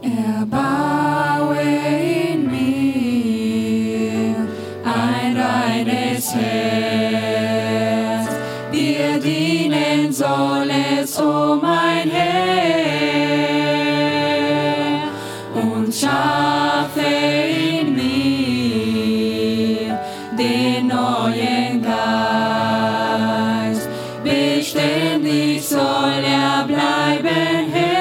Erbaue in mir ein reines Herz, dir dienen soll es, o mein Herr, und schaffe in mir den neuen Geist, beständig soll er bleiben, Herr.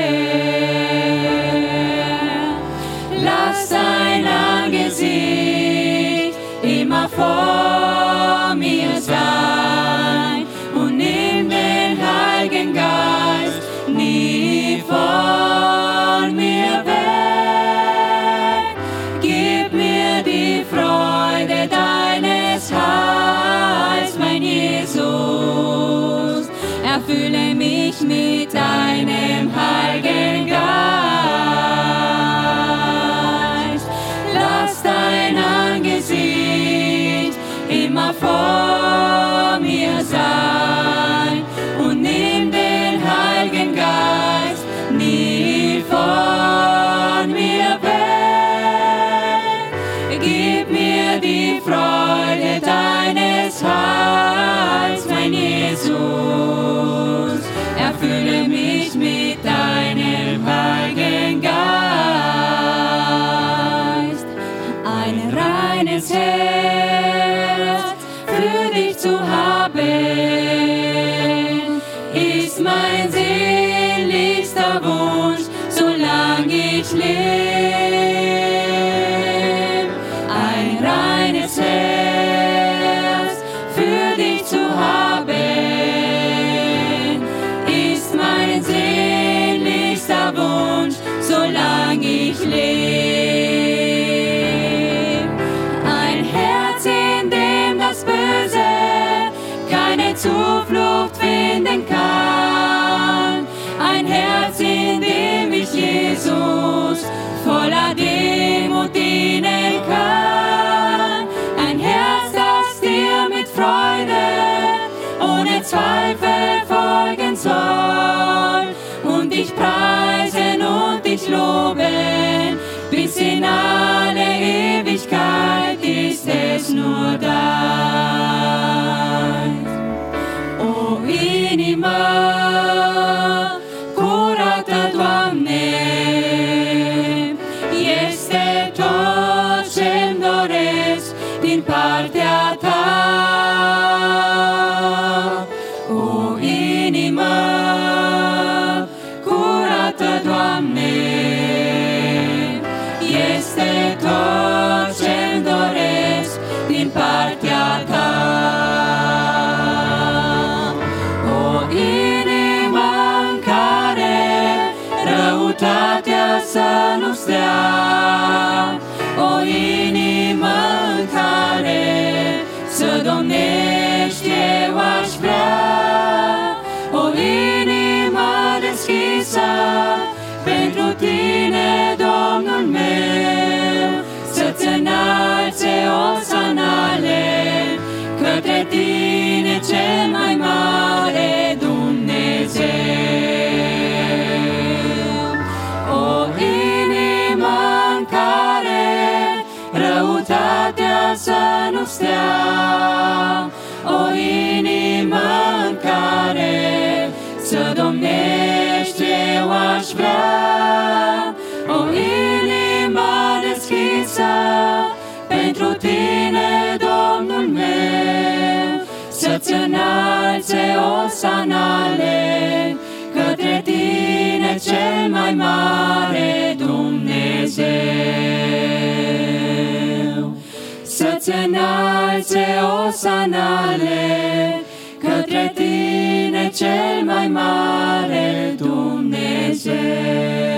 Lass dein Angesicht immer vor mir sein und nimm den Heiligen Geist nie von mir weg. Gib mir die Freude deines Heils, mein Jesus. Erfülle mich mit deinem Heiligen Geist. Lass dein Angesicht immer vor mir sein und nimm den Heiligen Geist nie von mir weg. Gib mir die Freude deines Heils, mein Jesus. Erfülle mich mit deinem Heiligen Geist. Ein reines Herz für dich zu haben, ist mein sehnlichster Wunsch, solange ich lebe. Ein reines Herz für dich zu haben, ist mein sehnlichster Wunsch, solange ich lebe. Ein Herz, in dem das Böse keine Zuflucht finden kann. Ein Herz, in dem ich Jesus voller Demut dienen kann. Ein Herz, das dir mit Freude ohne Zweifel folgen soll und dich preisen und dich loben, bis in alle Ewigkeit ist es nur dein. O inima, curata Doamne, este tot ce-mi doresc din partea ta. O inima, curată, Doamne, este tot ce-mi doresc din partea ta. O inimă în care răutatea să nu stea, o inimă în care să domnești eu aș vrea, o inimă deschisă pentru tine, Domnul meu, să-ți înalțe osanale către tine, cel mai mare Dumnezeu. O inimă în care răutatea să nu stea, o inimă în care să domnești eu aș vrea, o inimă deschisă pentru tine, Domnul meu, să-ți înalțe osanale către tine, cel mai mare Dumnezeu. Să-ți înalțe osanale către tine, cel mai mare Dumnezeu.